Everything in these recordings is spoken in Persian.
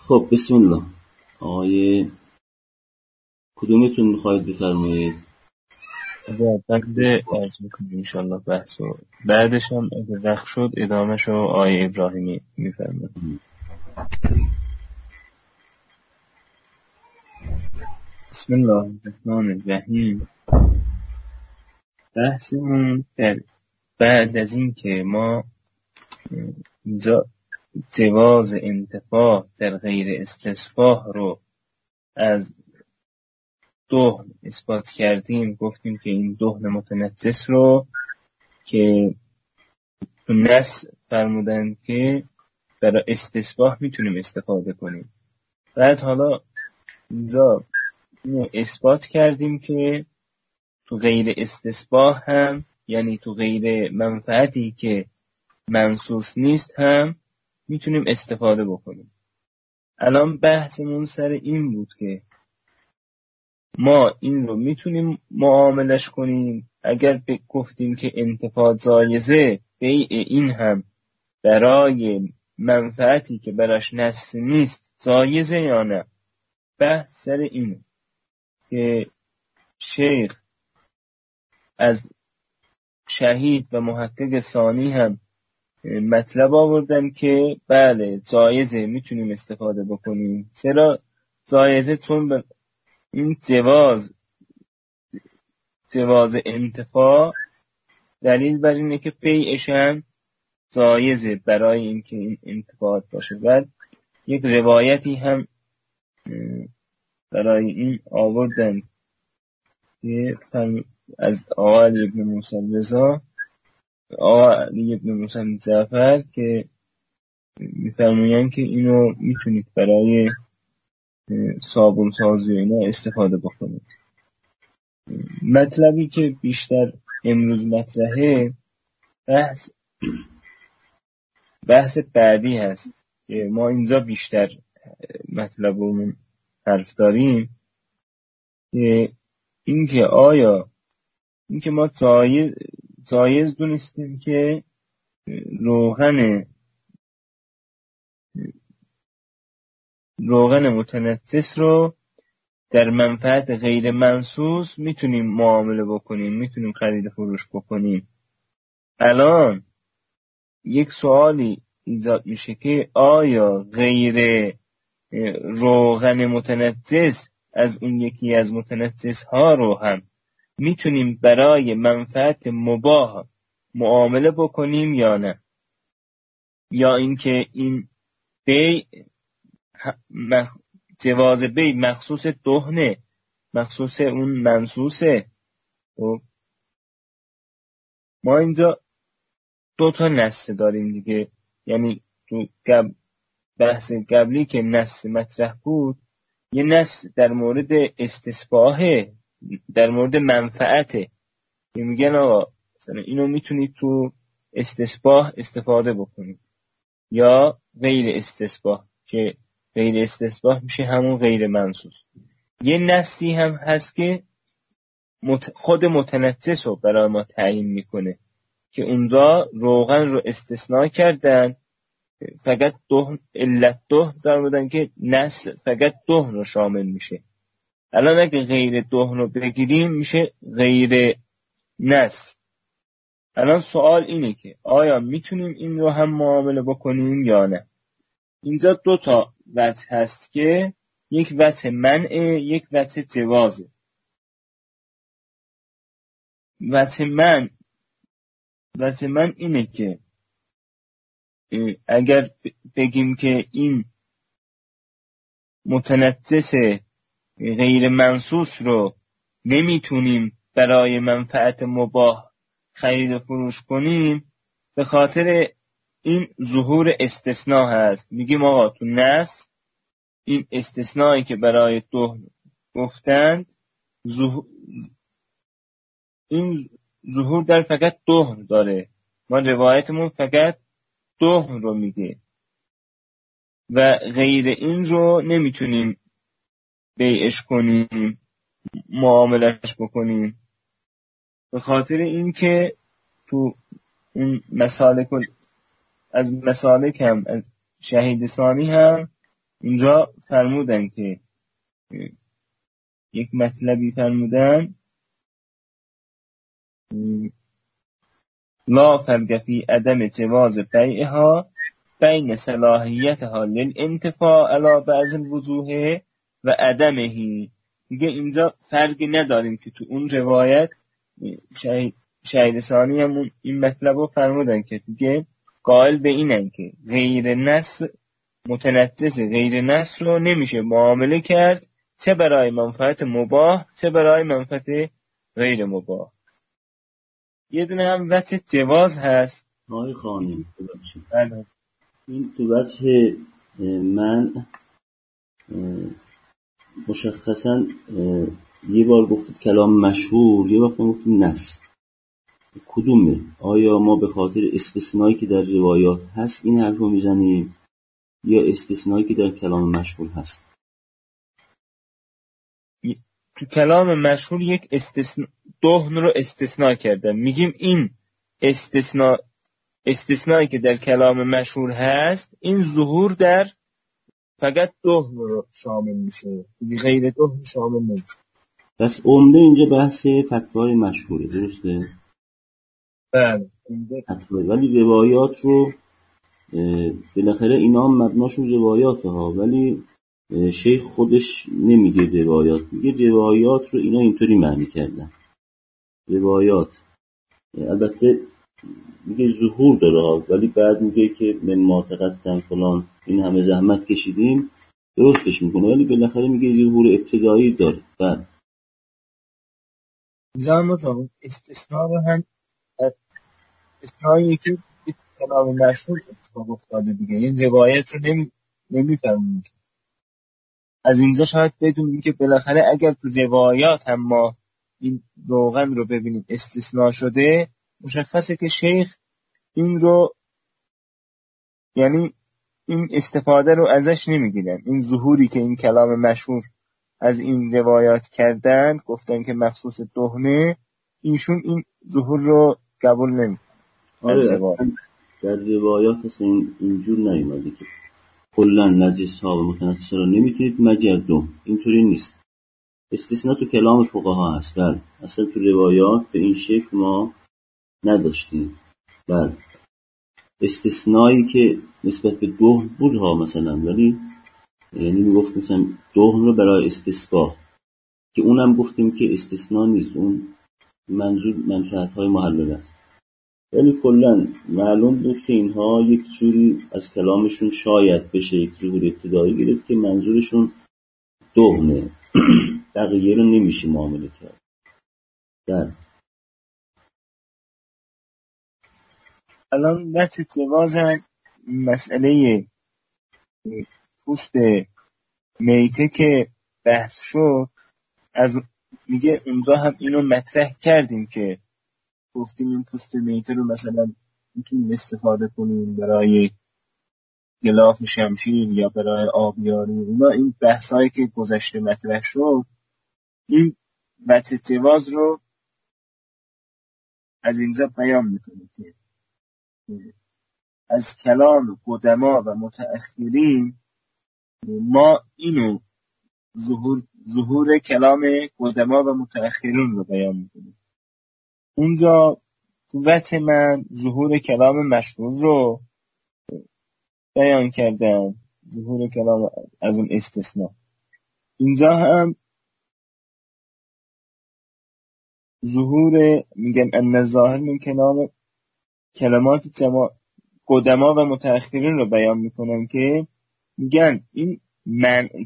خب بسم الله. آقای کدومتون میخواید بفرمایید؟ از بنده عرض میکنیم انشالله بحثو بعدش هم اگه وقت شد ادامهشو آقای ابراهیمی میفرمایید. بسم الله الرحمن الرحیم. بحثمون در بعد از این که ما اینجا جواز انتفاع در غیر استصباح رو از دهن اثبات کردیم، گفتیم که این دهن متنجس رو که تو نص فرمودن که برای استصباح میتونیم استفاده کنیم. بعد حالا اینجا اینو اثبات کردیم که تو غیر استصباح هم، یعنی تو غیر منفعتی که منصوص نیست هم میتونیم استفاده بکنیم. الان بحثمون سر این بود که ما این رو میتونیم معاملش کنیم. اگر گفتیم که انتفاع جایزه، بیع این هم برای منفعتی که براش نص نیست جایزه یا نه. بحث سر اینه که شیخ از شهید و محقق ثانی هم مطلب آوردن که بله جایزه، میتونیم استفاده بکنیم. چرا جایزه؟ چون این جواز انتفاع دلیل بر اینه که بیعش هم جایزه برای اینکه این انتفاعات باشه. و یک روایتی هم برای این آوردن که از آقا علی ابن موسی رضا، آقا علی ابن موسی جعفر، که میفرمایند که اینو میتونید برای صابون سازی و اینا استفاده بکنید. مطلبی که بیشتر امروز مطرحه بحث بعدی هست که ما اینجا بیشتر مطلبمون حرف داریم، که اینکه آیا اینکه ما جایز دونستیم که روغن متنجس رو در منفعت غیر منصوص میتونیم معامله بکنیم، میتونیم خرید فروش بکنیم. الان یک سوالی ایجاد میشه که آیا غیر روغن متنجس از اون یکی از متنجس ها رو هم میتونیم برای منفعت مباح معامله بکنیم یا نه؟ یا اینکه این بیع جواز بیع مخصوص دهنه، مخصوص اون منصوصه. ما اینجا دو تا نص داریم دیگه، یعنی تو بحث قبلی که نص مطرح بود، یه نص در مورد استصباحه، در مورد منفعته، که میگن آقا مثلا اینو میتونید تو استصباح استفاده بکنید، یا غیر استصباح، که غیر استصباح میشه همون غیر منصوص. یه نصی هم هست که خود متنجس رو برای ما تعیین میکنه، که اونجا روغن رو استثناء کردن، فقط دهن، علت دهن فرمودن که نص فقط دهن رو شامل میشه. الان اگه غیر دهن رو بگیریم میشه غیر نص. الان سوال اینه که آیا میتونیم این رو هم معامله بکنیم یا نه؟ اینجا دو تا وجه هست که یک وجه منع، یک وجه جوازه. وجه من اینه که اگر بگیم که این متنجس غیر منصوص رو نمیتونیم برای منفعت مباح خرید و فروش کنیم، به خاطر این ظهور استثناء هست. میگیم آقا تو نص این استثنایی که برای دهن گفتند، این ظهور در فقط دهن داره. ما روایتمون فقط دهن رو میگه و غیر این رو نمیتونیم بیعش کنیم، معاملش بکنیم، به خاطر اینکه تو اون مسالک، از مسالک هم از شهید ثانی هم اونجا فرمودن که یک مطلبی فرمودن لا فرق فی عدم جواز بیعها بین صلاحیتها للانتفاع علی بعض الوجوه و عدمه. دیگه اینجا فرقی نداریم که تو اون روایت شهید ثانی همون این مطلب رو فرمودن که دیگه قائل به اینن که غیر نص متنجس غیر نص رو نمیشه معامله کرد، چه برای منفعت مباح چه برای منفعت غیر مباح. یه دونه هم وجه جواز هست. آقای خانی این تو وجه من مشخصا یه بار گفتید کلام مشهور، یه وقت گفتید نص. کدومه؟ آیا ما به خاطر استثنایی که در روایات هست این حرف رو میزنیم یا استثنایی که در کلام مشهور هست؟ تو کلام مشهور یک دهن رو استثناء کردن، میگیم این استثنایی که در کلام مشهور هست این ظهور در فقط دهن رو شامل میشه، غیر دهن شامل نمیشه. پس عمده اینجا بحث فتوای مشهوره، درسته؟ بله. ولی روایات رو بالاخره اینا هم مبناشون روایاته ها، ولی شیخ خودش نمیگه روایات، میگه روایات رو اینا اینطوری معنی کردن. روایات البته میگه ظهور داره ولی بعد میگه که من معتقدن فلان این همه زحمت کشیدیم، درستش میکنه ولی بالاخره میگه ظهور ابتدایی داره. بعد زمان استثناء رو هم استثنایی که به کلام مشهور اتفاق افتاده دیگه، این روایت رو نمیفهمیم. از اینجا شاید بدونیم که بالاخره اگر تو روایات هم ما این روغن رو ببینیم استثناء شده، مشخصه که شیخ این رو یعنی این استفاده رو ازش نمیگیرن. این ظهوری که این کلام مشهور از این روایات کردن، گفتن که مخصوص دهنه، اینشون این ظهور رو قبول نمیکنن. در روایات اصلا اینجور نیومده که کلن نجس ها و متنجس را نمیتونید مگر دهن، اینطوری نیست. استثناء تو کلام فقها هست، بله. اصلا تو روایات به این شکل ما نداشتیم. بله. استثنایی که نسبت به دهن بود ها مثلا، ولی یعنی میگفت مثلا دهن رو برای استصباح، که اونم گفتیم که استثناء نیست، اون منظور منفعت های محلل است. ولی کلا معلوم بود که اینها یک جوری از کلامشون شاید بشه یک ظهور ابتدایی گرفت که منظورشون دهنه، بقیه رو نمیشه معامله کرد. در الان بحث جوازن مسئله پوست میته که بحث شد، از میگه اونجا هم اینو مطرح کردیم که گفتیم این پوست میته رو مثلا میتونیم استفاده کنیم برای گلاف شمشیر یا برای آبیاری. اونا این بحثایی که گذشته مطرح شد، این بحث جواز رو از اینجا بیان میکنه که از کلام قدما و متأخرین ما اینو ظهور کلام قدما و متأخرین رو بیان میکنیم. اونجا تو وجه من ظهور کلام مشهور رو بیان کردم، ظهور کلام از اون استثناء. اینجا هم ظهور میگن ان الظاهر من کلمات قدما و متأخرین رو بیان میکنن که میگن این منع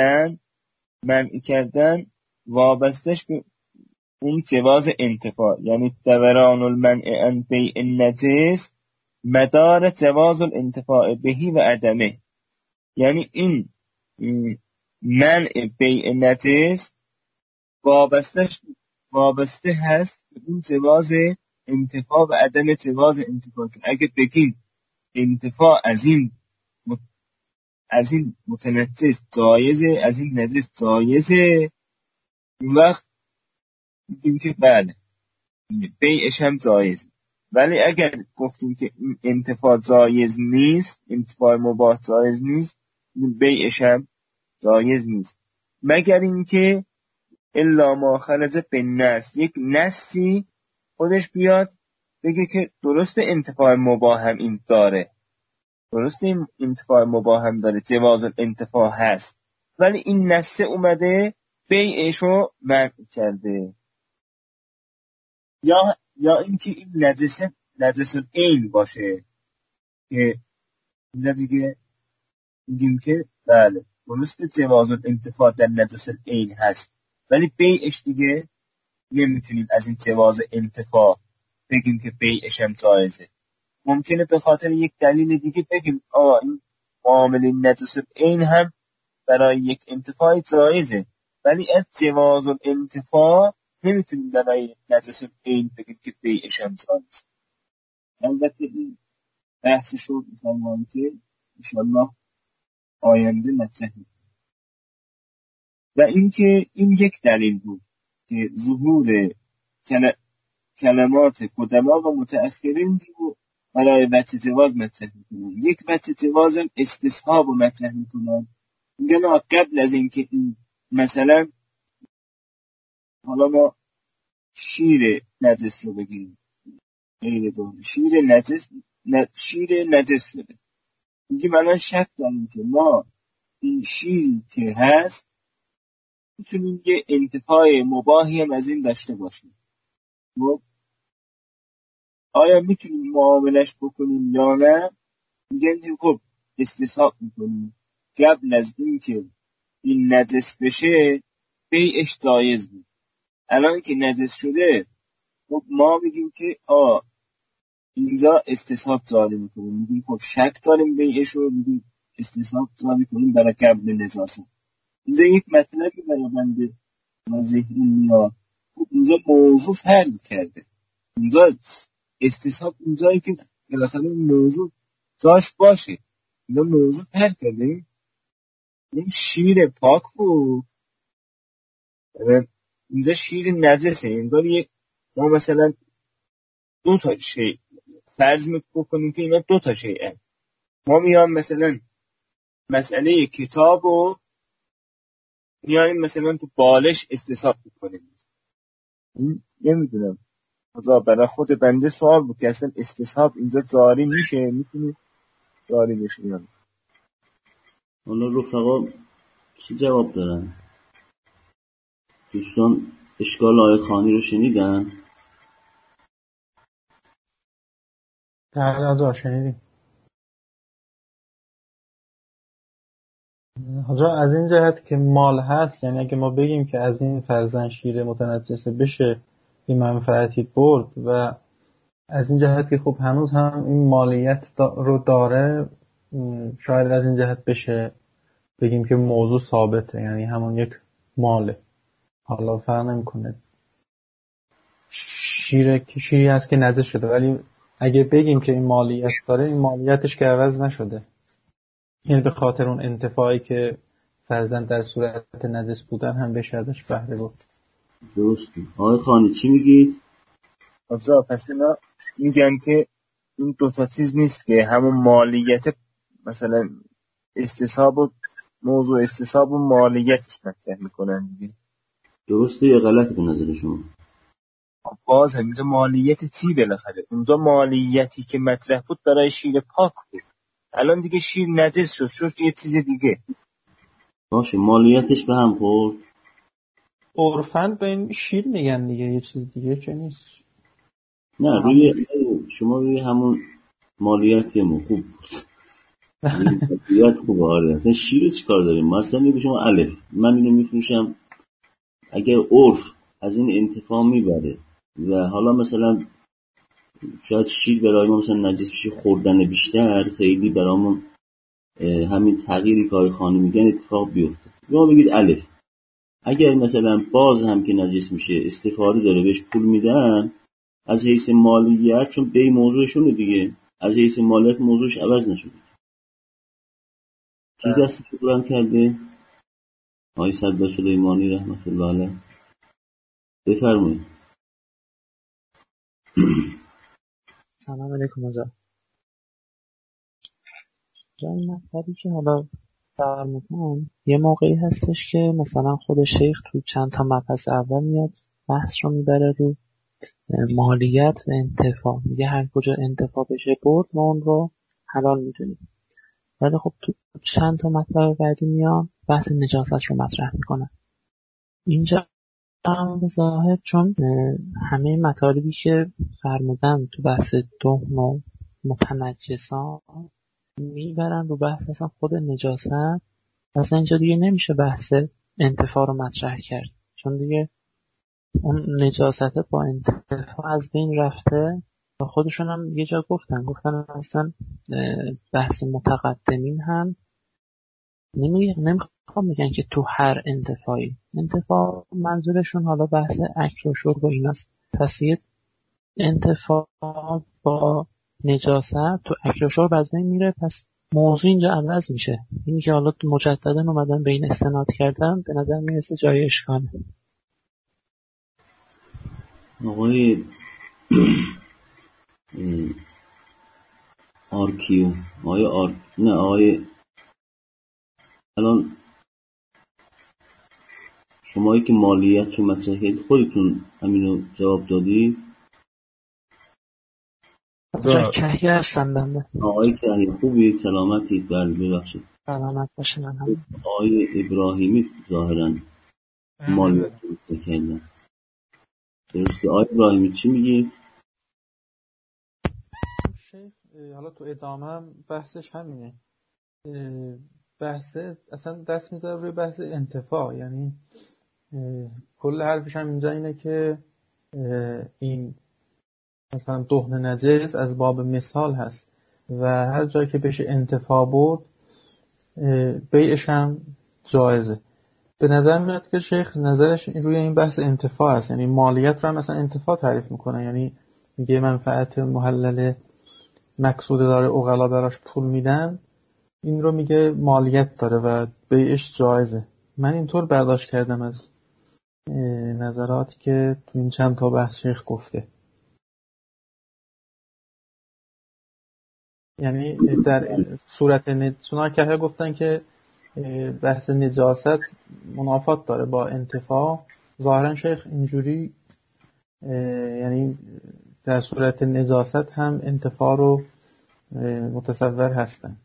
کردن وابستش به اون جواز انتفاع، یعنی دوران المنع عن بیع النجس مدار جواز الانتفاع بهی و عدمه. یعنی این منع بیع نجس وابسته هست به اون جواز انتفاع و عدم جواز انتفاع. که اگه بگیم انتفاع از این متنجس جایزه، از این نجس جایزه، اون وقت میگیم که بله بیعش هم جایزه. ولی اگر گفتیم که این انتفاع جایز نیست، انتفاع مباح جایز نیست، بیعش هم جایز نیست، مگر اینکه الا ما خرج بالنص، یک نصی خودش بیاد بگه که درست انتفاع مباح هم این داره، درست این انتفاع مباح هم داره، جواز الانتفاع هست، ولی این نص اومده بیعش رو منع کرده. یا اینکه این نجس عین باشه که اینجا دیگه میگیم که بله درست جواز الانتفاع در نجس عین هست، ولی بیعش دیگه نمیتونیم از این جواز انتفاع بگیم که بیعش هم جایزه. ممکنه به خاطر یک دلیل دیگه بگیم این معامله نجس عین هم برای یک انتفاع جایزه، ولی از جواز الانتفاع نمیتونیم برای نجس عین بگیم که بیعش هم جایزه. البته این بحثش رو می‌فهمم که انشالله آینده مطرح می‌کنم. و اینکه این یک دلیل بود که ظهور کلمات قدما و متأخرین رو برای وجه جواز مطرح می‌کنن. یک وجه جواز هم استصحاب رو مطرح می‌کنن، میگن قبل از اینکه این مثلا حالا ما شیر نجس رو بگیم، غیر داره شیر نجس شده، میگیم الان شک داریم که ما این شیری که هست میتونیم یه انتفاع مباحی هم از این داشته باشیم. آیا میتونیم معاملش بکنیم یا نه؟ میگن خب استصحاب میکنیم قبل از اینکه این نجس بشه بیعش جایز بود، الان که نجس شده خب ما میگیم که اینجا استصحاب جاری میکنیم، میگیم خب شک داریم بیعش رو، میگیم استصحاب جاری کنیم برای قبل نجاست. اینجا یک مطلبی برای بنده و ذهن میاد، خب اینجا موضوع فرق کرده، اینجا استصحاب اونجایی که بالاخره این موضوع جاش باشه، اینجا موضوع فرق کرده. این شیر پاک بود، اینجا شیر نجسه. انگار ما مثلا دو تا شی فرض میکنیم که اینا دو تا شیئن، ما میام مثلا مسئله کتاب رو میاریم مثلا تو بالش استصحاب میکنیم. این نمیدونم، خدا برای خود بنده سوال بود که اصلا استصحاب اینجا جاری میتونه جاری بشه یا نه. حالا رفقا چی جواب دارن؟ دوستان اشکال آیه خانی رو شنیدن؟ بله شنیدیم. حاجا از این جهت که مال هست، یعنی اگه ما بگیم که از این فرزن شیر متنجسه بشه این منفعتی برد، و از این جهت که خب هنوز هم این مالیت رو داره، شاید از این جهت بشه بگیم که موضوع ثابته، یعنی همون یک ماله. حالا فرق نمی‌کنه شیری هست که نجس شده، ولی اگه بگیم که این مالیت داره، این مالیتش که عوض نشده، یعنی به خاطر اون انتفاعی که فرزن در صورت نجس بودن هم بشه ازش بهره برد. درسته. آقای خانی چی میگید؟ آجا پس اینا میگن که این دوتا چیز نیست که همون مالیت، مثلا استصحاب و موضوع استصحاب و مالیتش مطرح میکنن دیگه. درسته یا غلط به نظر شما؟ باز هم اینجا مالیت چی بالاخره؟ اونجا مالیتی که مطرح بود برای شیر پاک بود، الان دیگه شیر نجس شد یه چیز دیگه. باشه مالیتش به هم خورد. عرفاً به این شیر میگن دیگه، یه چیز دیگه که نیست. نه روی شما روی همون مالیت خوب بود. مالیت خوبه. آره اصلا شیر چی کار داریم؟ مثلا میگه شما الف من اینو میفروشم، اگر عرف از این انتفاع میبره و حالا مثلا شاید شیر برای ما مثلا نجس بشه، خوردن بیشتر خیلی برامون همین تغییری که آقای خانی میگن اتفاق بیفته، شما بگید الف. اگر مثلا باز هم که نجس میشه استفاده داره بهش پول میدن، از حیث مالیت، چون بی موضوعشونه دیگه، از حیث مالیت موضوعش عوض نشده. کی دستش رو بلند کرده؟ آقای صدر سلیمانی رحمت الله علیه. بفرمایید. سلام علیکم آقا. این مطلبی که حالا فرمودن یه موقعی هستش که مثلا خود شیخ تو چند تا مبحث اول میاد بحث رو میبره رو مالیت و انتفاع، میگه هر کجا انتفاع بشه برد ما اون رو حلال میدونیم. ولی خب تو چند تا مطلب بعدی میان بحث نجاست رو مطرح میکنن. اینجا هم به ظاهر چون همه مطالبی که فرمودن تو بحث دهن و متنجسان میبرن رو بحث اصلا خود نجاست، اصلا اینجا دیگه نمیشه بحث انتفاع رو مطرح کرد، چون دیگه اون نجاست با انتفاع از بین رفته. و خودشون هم یه جا گفتن اصلا بحث متقدمین هم نمیخوام میگن که تو هر انتفاع منظورشون حالا بحث اکل و شرب و ایناست. پس یه انتفاع با نجاست تو اکل و شرب از بین میره، پس موضوع اینجا عوض میشه. اینی که حالا مجددا اومدن به این استناد کردن به نظر میرسه جای اشکاله. آقای آرکیو آقای الان شمایی که مالیت رو مطرح کردید خودتون همینو جواب دادی؟ کهی هستم بنده. آقای کهی خوبی؟ سلامتید؟ بله ببخشید. سلامت باشین. هم آقای ابراهیمی ظاهراً مالیت رو مطرح کردن. درسته. آقای ابراهیمی چی میگید؟ شیخ حالا تو ادامه هم بحثش همینه، بحث اصلا دست میذاره روی بحث انتفاع، یعنی کل حرفش هم اینجا اینه که این مثلا دهن نجس از باب مثال هست و هر جایی که بشه انتفاع برد بیعش هم جایزه. به نظر میاد که شیخ نظرش روی این بحث انتفاع هست، یعنی مالیت رو هم مثلا انتفاع تعریف میکنه، یعنی میگه منفعت محلل مقصود داره عقلا براش پول میدن، این رو میگه مالیت داره و بیعش جایزه. من اینطور برداشت کردم از نظراتی که تو این چند تا بحث شیخ گفته. یعنی در صورت چون که گفتن که بحث نجاست منافات داره با انتفاع، ظاهرا شیخ اینجوری یعنی در صورت نجاست هم انتفاع رو متصور هستن.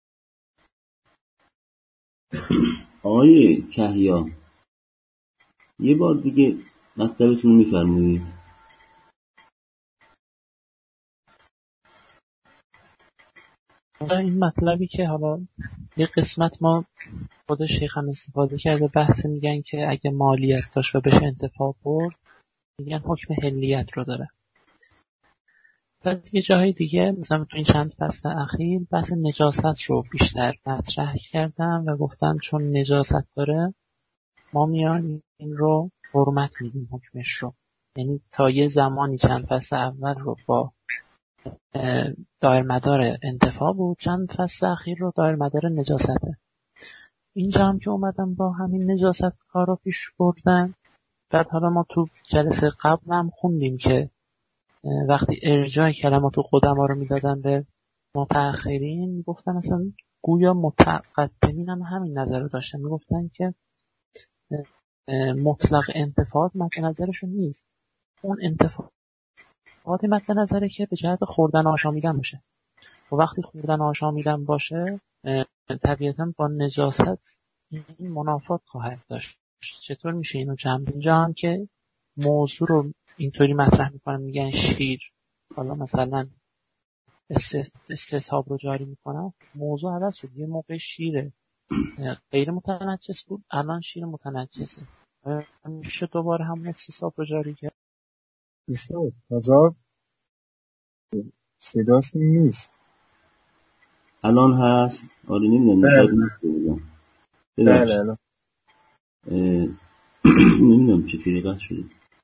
آقای کهیا یه بار دیگه مطلبتون رو میفرمایید؟ این مطلبی که حالا یه قسمت ما خود شیخ هم استفاده کرده بحث میگن که اگه مالیت داشت و بشه انتفاع برد میگن حکم حلیت رو داره. بعد یه جاهای دیگه مثلا تو این چند فصل اخیر بحث نجاست رو بیشتر مطرح کردم و گفتم چون نجاست داره ما میان این رو حرمت میدیم حکمش رو، یعنی تا یه زمانی چند فصل اول رو با دایر مدار انتفاع بود، چند فصل اخیر رو دایر مدار نجاسته. اینجا هم که اومدم با همین نجاست کار رو پیش بردن. بعد حالا ما تو جلسه قبل هم خوندیم که وقتی ارجاع کلمات قدما رو میدادن به متأخرین میگفتن اصلا گویا متقدمین هم همین نظر رو داشتن، میگفتن که مطلق انتفاعات مد نظرشون نیست، اون انتفاعاتی مد نظره که به جهت خوردن آشامیدن باشه و وقتی خوردن آشامیدن باشه طبیعتا با نجاست این منافات خواهد داشت. چطور میشه اینو جمع؟ اینجا هم که موضوع رو اینطوری مطرح میکنن میگن شیر، حالا مثلا استصحاب رو جاری میکنن، موضوع عوض شد. یه موقع شیر غیر متنجس بود الان شیر متنجسه، میشه دوباره همون استصحاب رو جاری کرد. دوستان حضار صداشون نیست الان هست؟ آره نمیدونم شاید نمیدونم بله نمیدونم چطوری قطع شده.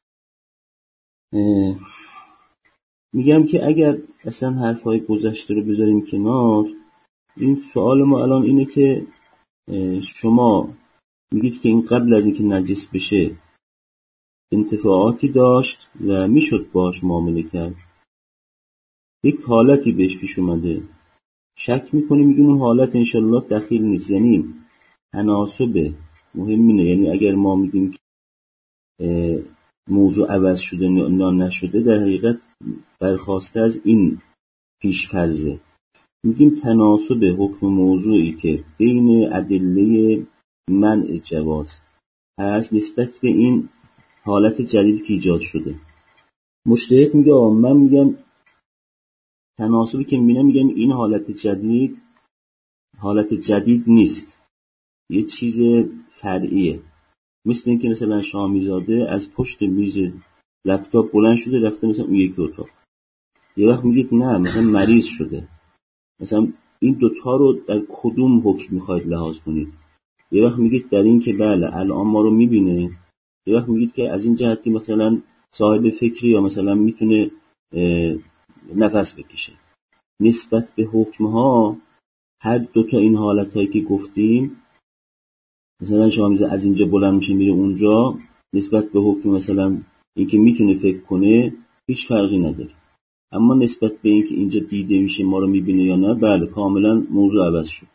میگم که اگر اصلا حرفای گذشته رو بذاریم کنار، این سوال ما الان اینه که شما میگید که این قبل از اینکه نجس بشه انتفاعاتی داشت و میشد باش معامله کرد، یک حالتی بهش پیش اومده شک میکنیم میگیم اون حالت انشالله دخیل نیست. یعنی تناسب مهم اینه. یعنی اگر ما میگیم که موضوع عوض شده یا نشده، در حقیقت برخواسته از این پیش‌فرضه. میگیم تناسب حکم موضوعی که بین ادله منع جواز هست نسبت به این حالت جدید که ایجاد شده. مجتهد میگه من میگم تناسبی که میبینم، میگم این حالت جدید نیست، یه چیز فرعیه. مثل اینکه مثلا شامیزاده از پشت میز لپتاپ بلند شده رفته مثلا اون یکی اتاق. یه وقت میگید نه مثلا مریض شده. مثلا این دوتا رو در کدوم حکم میخواید لحاظ کنید؟ یه وقت میگید در این که بله الان ما رو میبینه، یه وقت میگید که از این جهت که مثلا صاحب فکری یا مثلا میتونه نفس بکشه. نسبت به حکمها هر دوتا این حالتهایی که گفتیم، مثلا شما از اینجا بلند میشه میره اونجا، نسبت به حکم مثلا اینکه میتونه فکر کنه هیچ فرقی نداره. اما نسبت به اینکه اینجا دیده میشه ما رو میبینه یا نه، بله کاملا موضوع عوض شد.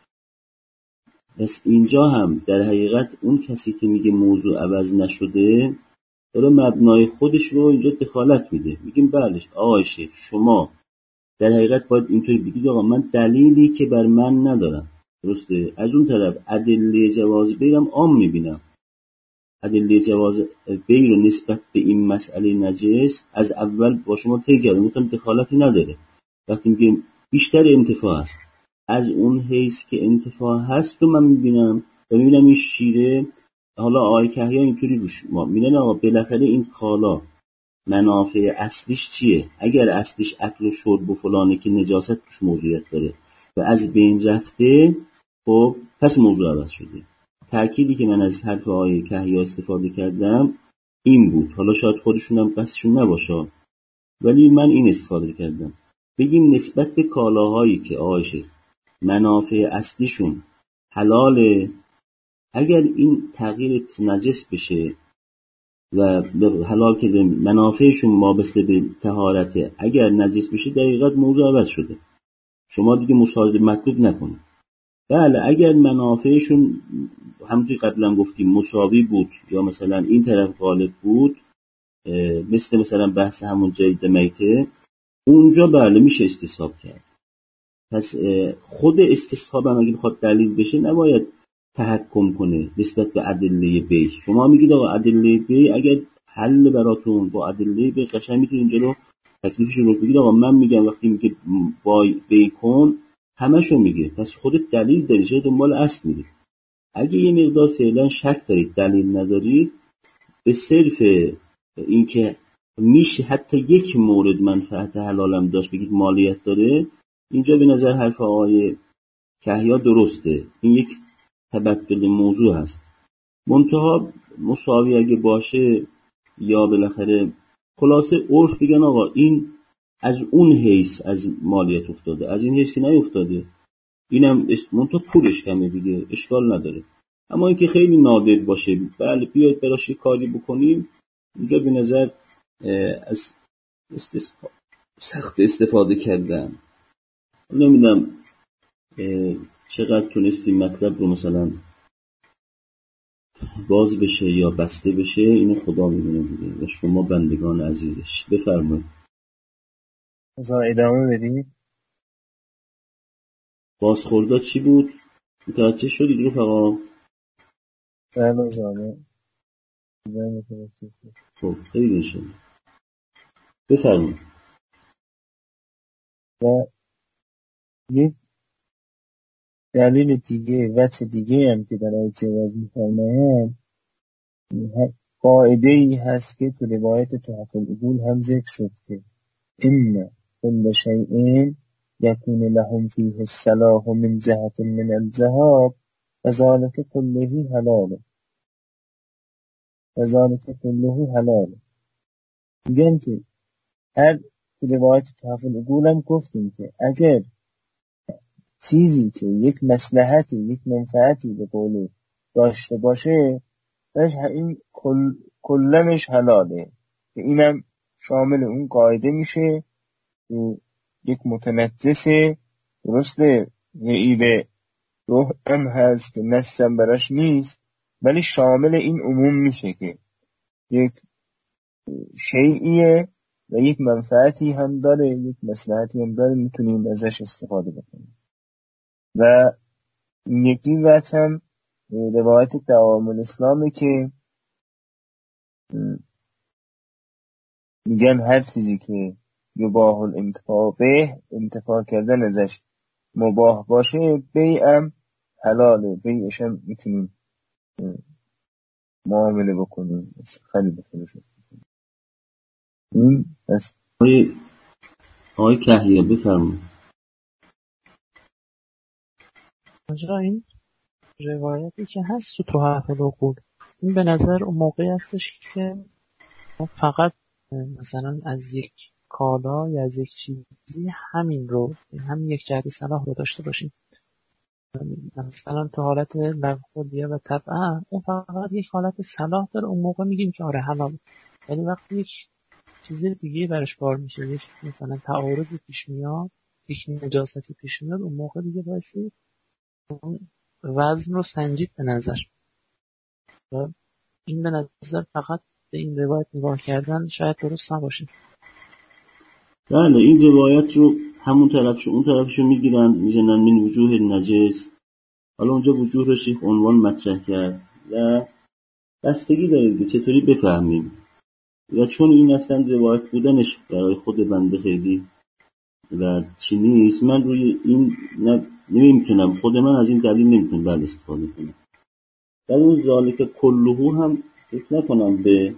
پس اینجا هم در حقیقت اون کسی که میگه موضوع عوض نشده داره مبنای خودش رو اینجا دخالت میده. میگیم بله آقای شیخ شما در حقیقت باید اینطوری بگید آقا من دلیلی که بر من ندارم، درسته؟ از اون طرف ادله جواز بیرم عام میبینم. ادله جواز بیر رو نسبت به این مسئله نجس از اول با شما طی کردم، گفتم دخالتی نداره. وقتی میگیم بیشتر انتفاع هست، از اون حیث که انتفاع هست رو من میبینم و میبینم این شیره. حالا آقای کهیا اینطوری روش ما میبینن آقا بالاخره این کالا منافع اصلیش چیه؟ اگر اصلیش اکل و شرب و فلانه که نجاست توش موضوعیت داره و از بین رفته، خب پس موضوع عوض شده. تأکیدی که من از حرف آقای کهیا استفاده کردم این بود. حالا شاید خودشون هم قصدشون نباشه ولی من این استفاده کردم. بگیم نسبت به کالاهایی که آقای شیخ منافع اصلیشون حلاله، اگر این تغییر نجس بشه و حلال که منافعشون وابسته به طهارته، اگر نجس بشه دقیقاً موضوع عوض شده. شما دیگه مصادره مطلوب نکنید. بله اگر منافعشون همونطوری قبلا گفتیم مساوی بود یا مثلا این طرف غالب بود، مثلا بحث همون جید میته، اونجا بله میشه استصحاب کرد. پس خود استصحاب هم اگه بخواد دلیل بشه نباید تحکم کنه نسبت به ادله بی. شما میگید آقا ادله بی اگر حل براتون با ادله بی قشنگ میتونید اینجا رو تکلیفش رو بگید. آقا من میگم وقتی میگه با بی کن همشو میگه، پس خودت دلیل داری، چرا دنبال اصل میری؟ اگه یه مقدار فعلا شک دارید دلیل ندارید، به صرف اینکه میشه حتی یک مورد منفعت حلالم داشت بگید مالیت داره، اینجا به نظر حرف آقای کهیا درسته. این یک تبدل موضوع هست. منتها مساوی اگه باشه یا بالاخره خلاصه عرف بگن آقا این از اون حیث از مالیت افتاده، از این حیث که نیفتاده، اینم منتها پولش کمه دیگه اشکال نداره. اما اینکه خیلی نادر باشه بله بیاید براش کاری بکنیم، اینجا به نظر از سخت استفاده کردن. نمیدونم چقدر تونستیم مطلب رو مثلا باز بشه یا بسته بشه، اینو خدا میدونه دیگه و شما بندگان عزیزش. بفرمایید. از ادامه بدیم. بازخوردا چی بود؟ متوجه شدید رفقا؟ بله زانه متوجه شد. خب خیلی شد. بفرمایید. و یک دلیل دیگه، وجه دیگه هم که برای جواز می‌فرمایند، قاعده ای هست که تو روایت تحف العقول هم ذکر شد که ان كل شیء یکون لهم فیه الصلاح من جهت من الجهات فذلک كله حلال. میگن که هر تو روایت تحف العقول هم گفتیم که اگر چیزی که یک مصلحتی یک منفعتی به قول داشته باشه این کلنش حلاله. اینم شامل اون قاعده میشه که یک متنجس درسته یه ایده روح هم هست که نصم براش نیست، ولی شامل این عموم میشه که یک شیئیه و یک منفعتی هم داره، یک مصلحتی هم داره، میتونیم ازش استفاده بکنیم. و یکی وجه هم روایت دوام الاسلامه که میگن هر چیزی که یباح الانتفاع به، انتفاع کردن ازش مباح باشه، بیعم حلاله، بیعش هم میتونیم معامله بکنیم، خرید فروش بکنیم. این بس. آقای کهیه بفرمایید. این روایتی که هست تو تحف العقول، این به نظر اون موقعی هستش که ما فقط مثلا از یک کالا یا از یک چیزی همین رو، همین یک جهت صلاح رو داشته باشیم. مثلا تو حالت لغویه و طبعا اون فقط یک حالت صلاح داره، اون موقع میگیم که آره حلال. ولی وقتی یک چیز دیگه برش بار میشه، یک مثلا تعارضی پیش میاد، یک نجاستی پیش میاد، اون موقع دیگه بایستی اون وزن رو سنجید به نظر. و این به نظر فقط به این روایت نگاه کردن شاید درست نباشه. بله، این روایت رو همون طرفش اون طرفشو میگیرن میزنن من وجوه نجس. حالا اونجا وجوه رو شیخ عنوان مطرح کرد و بستگی داره که چطوری بفهمیم، و چون این اصلا روایت بودنش برای خود بنده خیلی و چی نیست، من روی این نمیتونم، خود من از این دلیل نمیتونم بعد استفاده کنم. ولی اون ذالک کلهو هم فکر نکنم به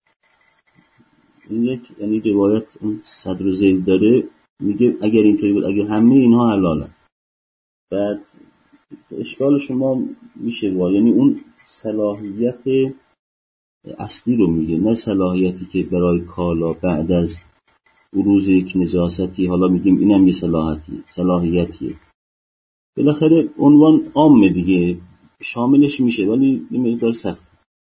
این یک، یعنی روایت اون صدر و ذیل داره، میگه اگر اینطوری بود، اگر همه اینها حلالن، بعد اشکال شما میشه یعنی اون صلاحیت اصلی رو میگه، نه صلاحیتی که برای کالا بعد از بروز یک نجاستی حالا میگیم اینم یه صلاحیتیه. بالاخره عنوان عامه دیگه، شاملش میشه، ولی یه مقدار سخت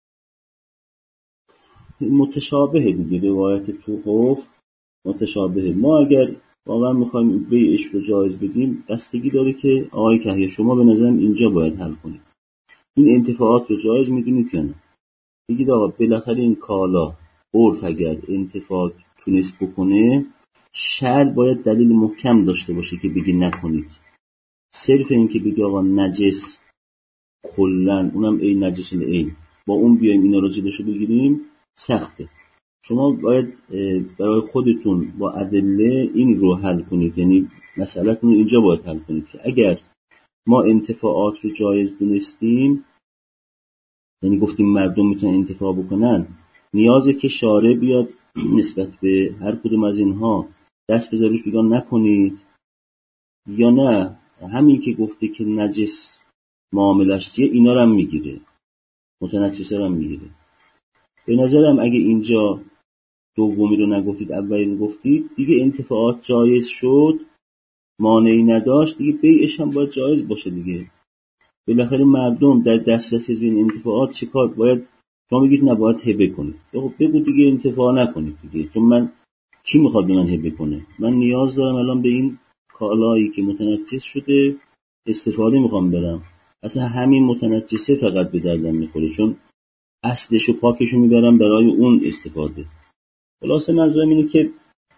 متشابه دیگه. روایت توقف متشابه. ما اگر واقعا میخوایم بیعش رو جایز بدیم، بستگی داره که آقای کهیه شما به نظرم اینجا باید حل کنید. این انتفاعات رو جایز میدونید یا نه؟ بگید آقا بالاخره این کالا عرف اگر انتفاع تونست بکنه، شرع باید دلیل محکم داشته باشه که بگی نکنید. صرف این که بگی آقا نجس کلن، اونم ای نجس ای، با اون بیایم اینا رو جلوشو بگیریم سخته. شما باید برای خودتون با ادله این رو حل کنید، یعنی مسئله‌تون رو اینجا باید حل کنید که اگر ما انتفاعات رو جایز دونستیم، یعنی گفتیم مردم میتونن انتفاع بکنن، نیازه که شارع بیاد نسبت به هر کدوم از اینها دست بذاریش بگن نکنید، یا نه همین که گفته که نجس معاملش چیه اینا رو هم میگیره، متنجسه رو هم میگیره. به نظرم اگه اینجا دومی رو نگفتید اولی رو گفتید، دیگه انتفاعات جایز شد، مانعی نداشت، دیگه بیعش هم باید جایز باشه دیگه. بالاخره مردم در دسترسی از این انتفاعات چیکار باید؟ شما میگید نباید هبه کنید، خب بگو دیگه انتفاع نکنید دیگه، چون من کی میخواد به من هبه کنه؟ من نیاز دارم الان به این کالایی که متنجس شده استفاده میخوام برم، اصلا همین متنجسه فقط به دردم میخوره، چون اصلشو پاکشو میبرم برای اون استفاده. خلاصه منظورم اینه که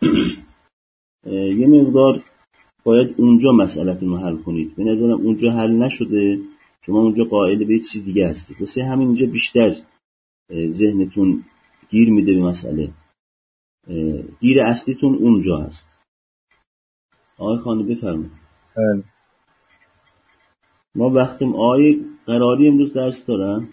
یه مقدار باید اونجا مسئله‌تون رو حل کنید. به نظرم اونجا حل نشده، شما اونجا قائل به چیز دیگه هستید، واسه همین اینجا بیشتر ذهنتون گیر میده به مسئله. گیر اصلیتون اونجا هست. آقای خانه بفرمایید. ما وقتم آقای قراری امروز درس دارن؟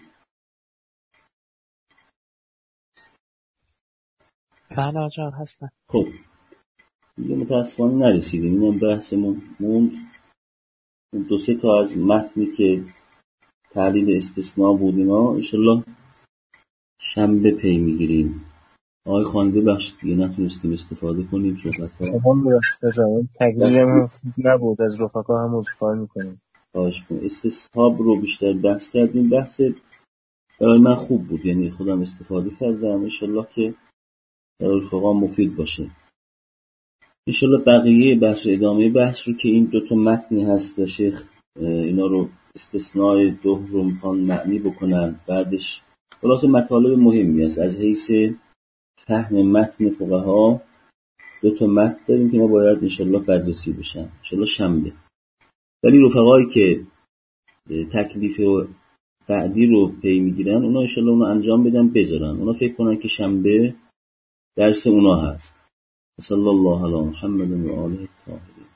بله آجا هستن. خب دیگه متاسفانه نرسیدیم، اینم بحثمون موند. اون دو سه تا از متنی که تعلیل استثناء بود اینا انشالله شنبه پی میگیریم. آقای خان ببخشید دیگه نتونستیم استفاده کنیم صحبت‌ها. شما برسته تقلیلم هم نبود، از رفقا هم عذرخواهی میکنیم. خواهش کنم. استصحاب رو بیشتر بحث کردیم، بحث برای من خوب بود، یعنی خودم استفاده کردم، انشالله که برای رفقا مفید باشه. انشالله بقیه بحث ادامه بحث رو که این دوتا متنی هست و شیخ اینا رو استثناء ده رو میخوان معنی بکنن، بعدش خلاصه مطالب مهمی است از حیث فهم متن فقها. دوتا متن داریم که ما باید انشالله بررسی بشن انشالله شنبه. ولی رفقایی که تکلیف بعدی رو پی میگیرن اونا انشالله اونا انجام بدن بذارن، اونا فکر کنن که شنبه درس اونا هست. صلی الله علی محمد و آله الطاهرین.